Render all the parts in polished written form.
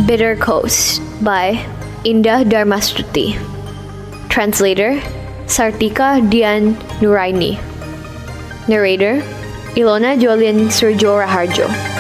Bitter Coast by Indah Dharmastuti. Translator Sartika Dian Nuraini. Narrator Ilona Jolien Surjo Raharjo.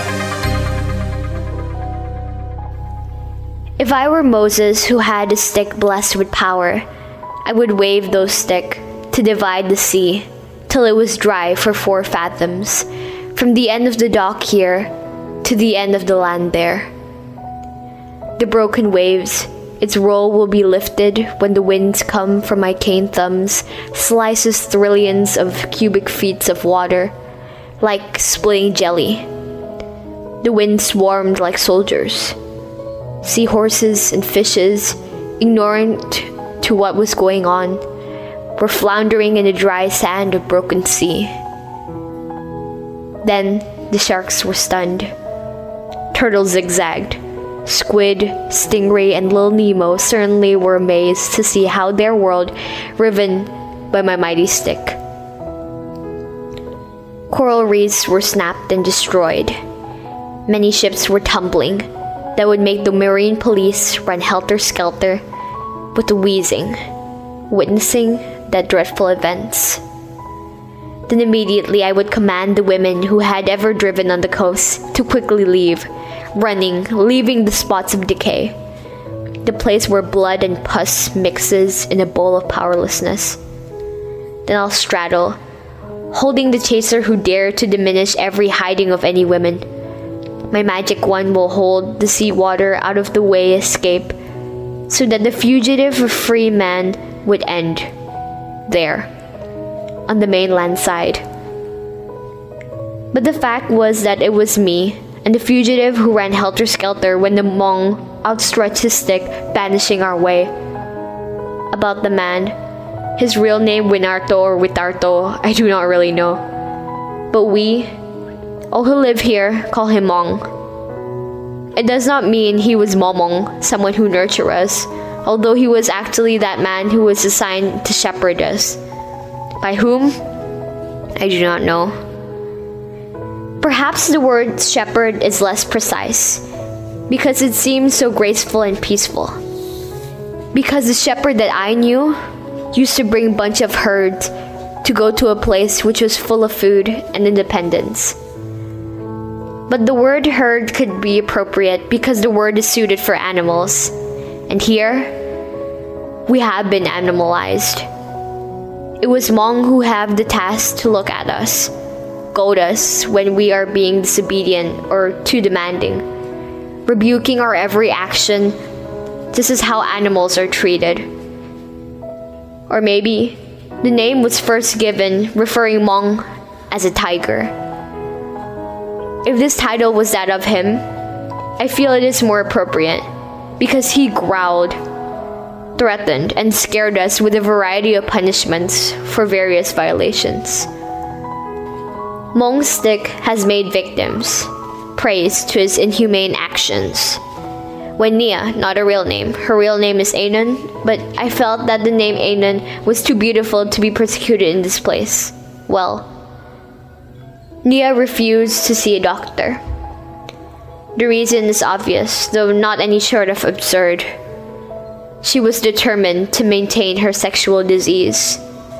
If I were Moses who had a stick blessed with power, I would wave those stick to divide the sea till it was dry for 4 fathoms, from the end of the dock here to the end of the land there. The broken waves, its roll will be lifted when the winds come from my cane thumbs, slices trillions of cubic feet of water, like splitting jelly. The wind swarmed like soldiers. Seahorses and fishes, ignorant to what was going on, were floundering in the dry sand of broken sea. Then the sharks were stunned. Turtles zigzagged. Squid, stingray, and Lil Nemo certainly were amazed to see how their world riven by my mighty stick. Coral reefs were snapped and destroyed. Many ships were tumbling that would make the marine police run helter-skelter with the wheezing, witnessing that dreadful events. Then immediately I would command the women who had ever driven on the coast to quickly leave, running, leaving the spots of decay, the place where blood and pus mixes in a bowl of powerlessness. Then I'll straddle, holding the chaser who dare to diminish every hiding of any women. My magic wand will hold the sea water out of the way escape, so that the fugitive or free man would end there, on the mainland side. But the fact was that it was me, and the fugitive who ran helter-skelter when the Hmong outstretched his stick, banishing our way. About the man, his real name Winarto or Witarto, I do not really know. But we, all who live here, call him Hmong. It does not mean he was Momong, someone who nurtured us, although he was actually that man who was assigned to shepherd us. By whom? I do not know. Perhaps the word shepherd is less precise, because it seems so graceful and peaceful. Because the shepherd that I knew used to bring a bunch of herds to go to a place which was full of food and independence. But the word herd could be appropriate because the word is suited for animals. And here, we have been animalized. It was Hmong who have the task to look at us, goad us when we are being disobedient or too demanding, rebuking our every action. This is how animals are treated. Or maybe the name was first given referring Hmong as a tiger. If this title was that of him, I feel it is more appropriate, because he growled, threatened, and scared us with a variety of punishments for various violations. Hmong's stick has made victims, praise to his inhumane actions. When Nia, not a real name, her real name is Anon, but I felt that the name Anon was too beautiful to be persecuted in this place. Well, Nia refused to see a doctor. The reason is obvious, though not any short of absurd. She was determined to maintain her sexual disease.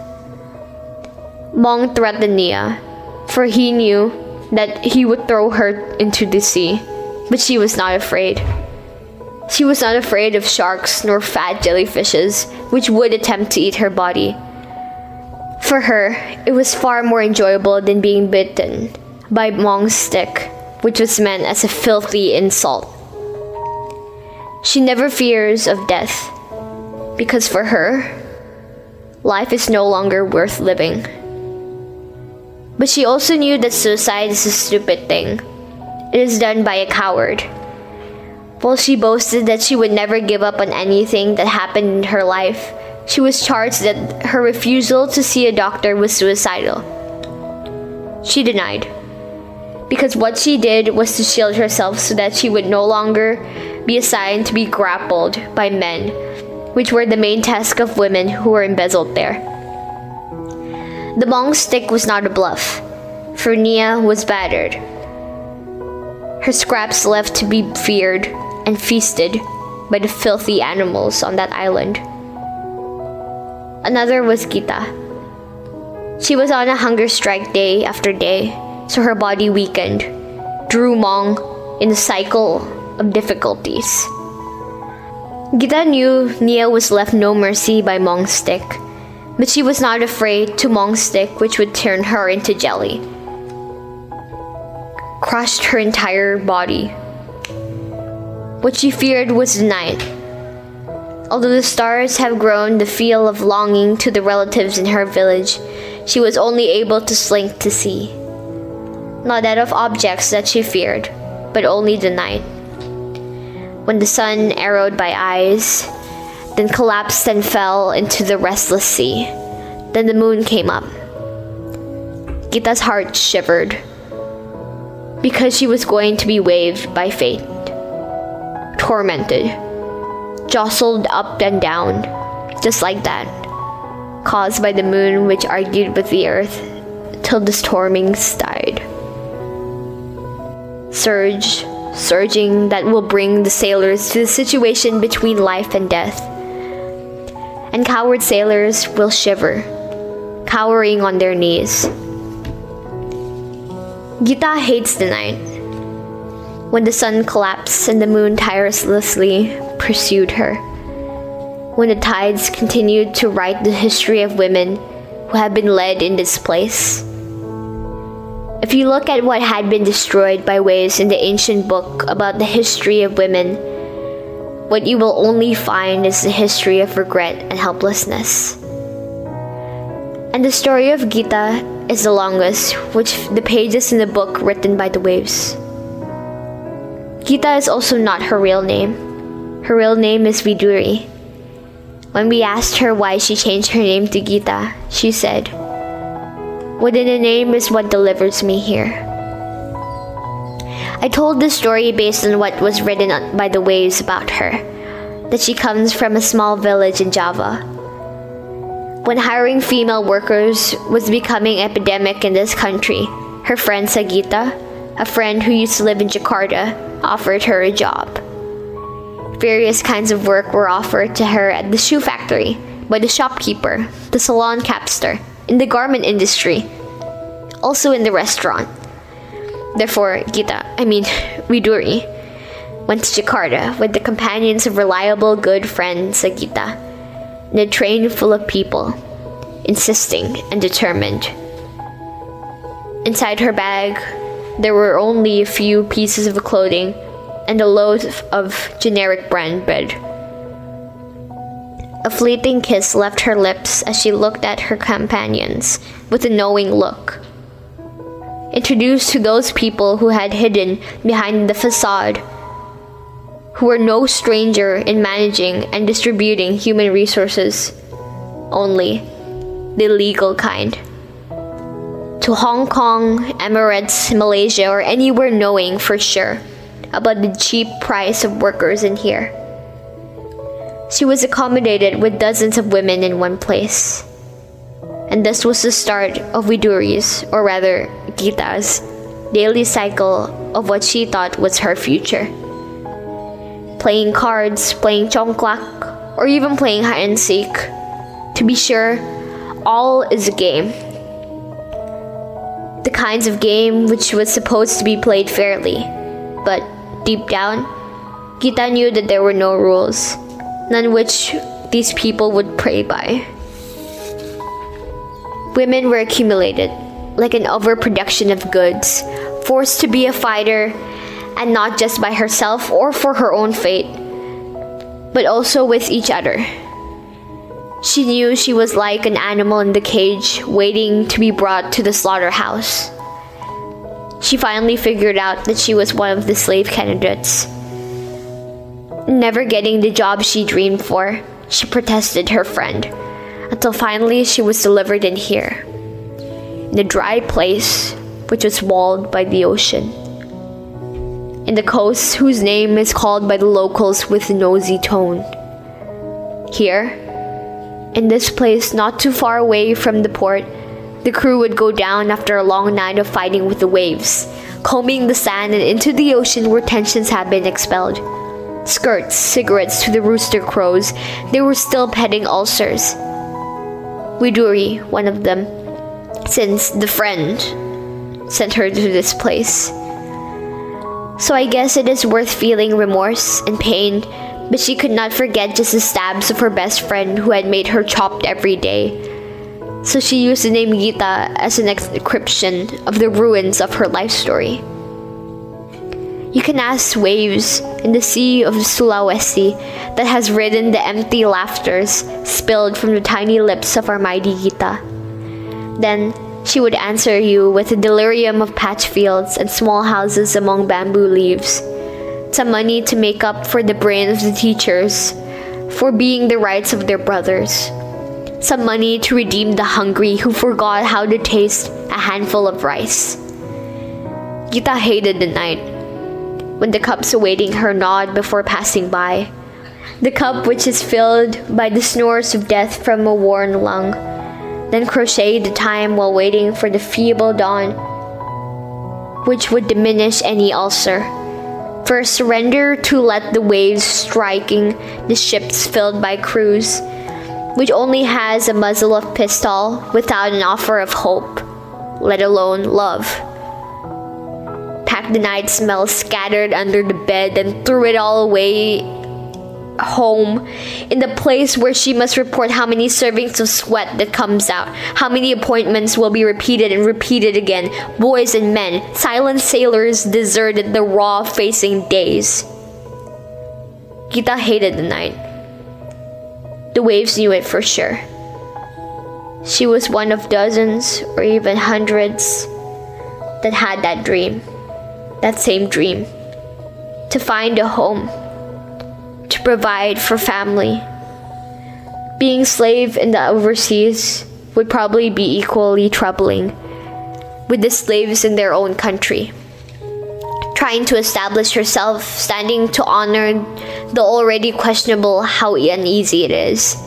Hmong threatened Nia, for he knew that he would throw her into the sea, but she was not afraid. She was not afraid of sharks nor fat jellyfishes, which would attempt to eat her body. For her, it was far more enjoyable than being bitten by Hmong's stick, which was meant as a filthy insult. She never fears of death, because for her, life is no longer worth living. But she also knew that suicide is a stupid thing. It is done by a coward. While she boasted that she would never give up on anything that happened in her life, she was charged that her refusal to see a doctor was suicidal. She denied, because what she did was to shield herself so that she would no longer be assigned to be grappled by men, which were the main task of women who were embezzled there. The Hmong's stick was not a bluff, for Nia was battered. Her scraps left to be feared, and feasted by the filthy animals on that island. Another was Gita. She was on a hunger strike day after day, so her body weakened, drew Mong in a cycle of difficulties. Gita knew Nia was left no mercy by Mong's stick, but she was not afraid to Mong's stick, which would turn her into jelly, crushed her entire body. What she feared was the night. Although the stars have grown the feel of longing to the relatives in her village, she was only able to slink to see. Not that of objects that she feared, but only the night. When the sun, arrowed by eyes, then collapsed and fell into the restless sea. Then the moon came up. Gita's heart shivered, because she was going to be waved by fate, tormented, jostled up and down, just like that, caused by the moon which argued with the earth till the stormings died. Surging that will bring the sailors to the situation between life and death. And coward sailors will shiver, cowering on their knees. Gita hates the night. When the sun collapsed and the moon tirelessly pursued her. When the tides continued to write the history of women who have been led in this place. If you look at what had been destroyed by waves in the ancient book about the history of women, what you will only find is the history of regret and helplessness. And the story of Gita is the longest, which the pages in the book written by the waves. Gita is also not her real name. Her real name is Viduri. When we asked her why she changed her name to Gita, she said, "Within a name is what delivers me here." I told this story based on what was written by the waves about her, that she comes from a small village in Java. When hiring female workers was becoming epidemic in this country, her friend Sagita, a friend who used to live in Jakarta, offered her a job. Various kinds of work were offered to her at the shoe factory, by the shopkeeper, the salon capster, in the garment industry, also in the restaurant. Therefore, Viduri, went to Jakarta with the companions of reliable, good friend Sagita, in a train full of people, insisting and determined. Inside her bag, there were only a few pieces of clothing and a loaf of generic brand bread. A fleeting kiss left her lips as she looked at her companions with a knowing look. Introduced to those people who had hidden behind the facade, who were no stranger in managing and distributing human resources, only the legal kind. To Hong Kong, Emirates, Malaysia, or anywhere knowing for sure about the cheap price of workers in here. She was accommodated with dozens of women in one place. And this was the start of Viduri's, or rather Gita's, daily cycle of what she thought was her future. Playing cards, playing chongklak, or even playing hide and seek. To be sure, all is a game. The kinds of game which was supposed to be played fairly. But deep down, Gita knew that there were no rules, none which these people would play by. Women were accumulated, like an overproduction of goods, forced to be a fighter, and not just by herself or for her own fate, but also with each other. She knew she was like an animal in the cage, waiting to be brought to the slaughterhouse. She finally figured out that she was one of the slave candidates. Never getting the job she dreamed for, she protested her friend, until finally she was delivered in here, in a dry place which was walled by the ocean, in the coast whose name is called by the locals with a nosy tone. Here, in this place not too far away from the port, the crew would go down after a long night of fighting with the waves, combing the sand and into the ocean where tensions had been expelled. skirts, cigarettes to the rooster crows, they were still petting ulcers. Widuri, one of them, since the friend sent her to this place. So I guess it is worth feeling remorse and pain, but she could not forget just the stabs of her best friend who had made her chopped every day. So she used the name Gita as an encryption of the ruins of her life story. You can ask waves in the sea of Sulawesi that has ridden the empty laughters spilled from the tiny lips of our mighty Gita. Then she would answer you with a delirium of patch fields and small houses among bamboo leaves. Some money to make up for the brain of the teachers, for being the rights of their brothers. Some money to redeem the hungry who forgot how to taste a handful of rice. Gita hated the night, when the cups awaiting her nod before passing by. The cup which is filled by the snores of death from a worn lung, then crochet the time while waiting for the feeble dawn, which would diminish any ulcer. First surrender to let the waves striking the ships filled by crews, which only has a muzzle of pistol without an offer of hope, let alone love. Packed the night smell scattered under the bed and threw it all away home, in the place where she must report how many servings of sweat that comes out, how many appointments will be repeated and repeated again, boys and men, silent sailors deserted the raw facing days. Gita hated the night. The waves knew it for sure. She was one of dozens or even hundreds that had that dream, that same dream, to find a home, to provide for family. Being slave in the overseas would probably be equally troubling with the slaves in their own country. Trying to establish herself, standing to honor the already questionable how uneasy it is.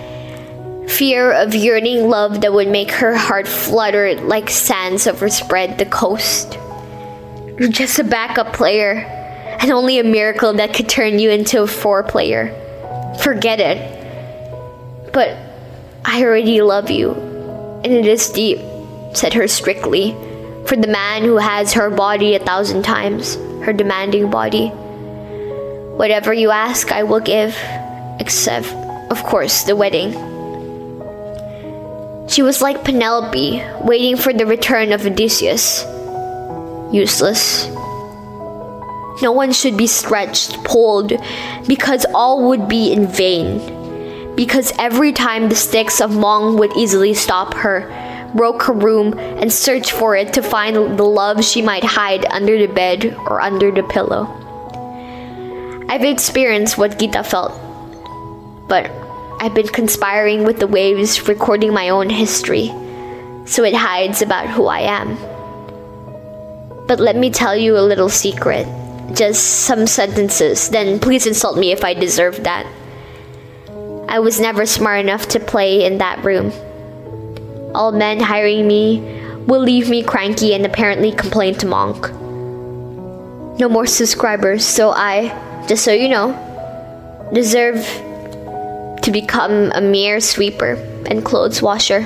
Fear of yearning love that would make her heart flutter like sands overspread the coast. You're just a backup player, and only a miracle that could turn you into a 4-player. Forget it. But I already love you, and it is deep, said her strictly, for the man who has her body 1,000 times, her demanding body. Whatever you ask, I will give, except, of course, the wedding. She was like Penelope, waiting for the return of Odysseus. Useless. No one should be stretched, pulled, because all would be in vain. Because every time the sticks of Mong would easily stop her, broke her room, and search for it to find the love she might hide under the bed or under the pillow. I've experienced what Gita felt, but I've been conspiring with the waves, recording my own history, so it hides about who I am. But let me tell you a little secret. Just some sentences, then please insult me if I deserve that. I was never smart enough to play in that room. All men hiring me will leave me cranky and apparently complain to Monk. No more subscribers, so I, just so you know, deserve to become a mere sweeper and clothes washer.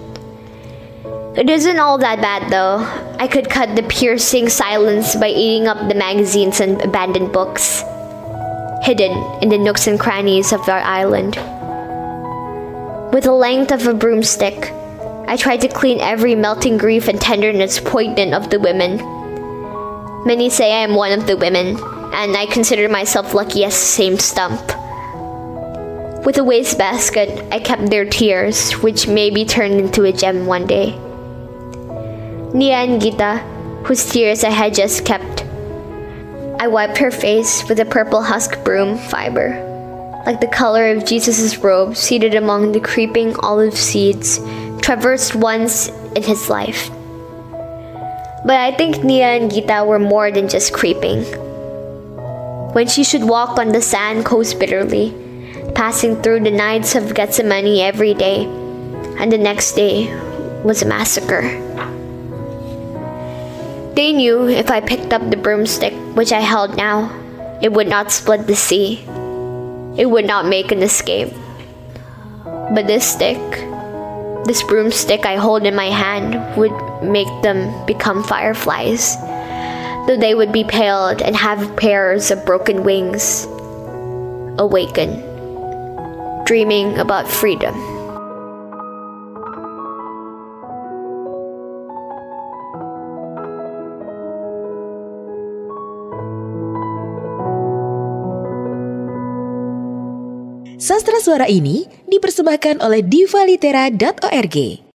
It isn't all that bad though. I could cut the piercing silence by eating up the magazines and abandoned books, hidden in the nooks and crannies of our island. With the length of a broomstick, I tried to clean every melting grief and tenderness poignant of the women. Many say I am one of the women, and I consider myself lucky as the same stump. With a wastebasket, I kept their tears, which may be turned into a gem one day. Nia and Gita, whose tears I had just kept. I wiped her face with a purple husk broom fiber, like the color of Jesus' robe seated among the creeping olive seeds, traversed once in his life. But I think Nia and Gita were more than just creeping. When she should walk on the sand coast bitterly, passing through the nights of Gethsemane every day, and the next day was a massacre. They knew if I picked up the broomstick, which I held now, It would not split the sea. It would not make an escape. But this stick, this broomstick I hold in my hand, would make them become fireflies, though they would be paled and have pairs of broken wings. Awaken, dreaming about freedom. Sastra Suara ini dipersembahkan oleh divalitera.org.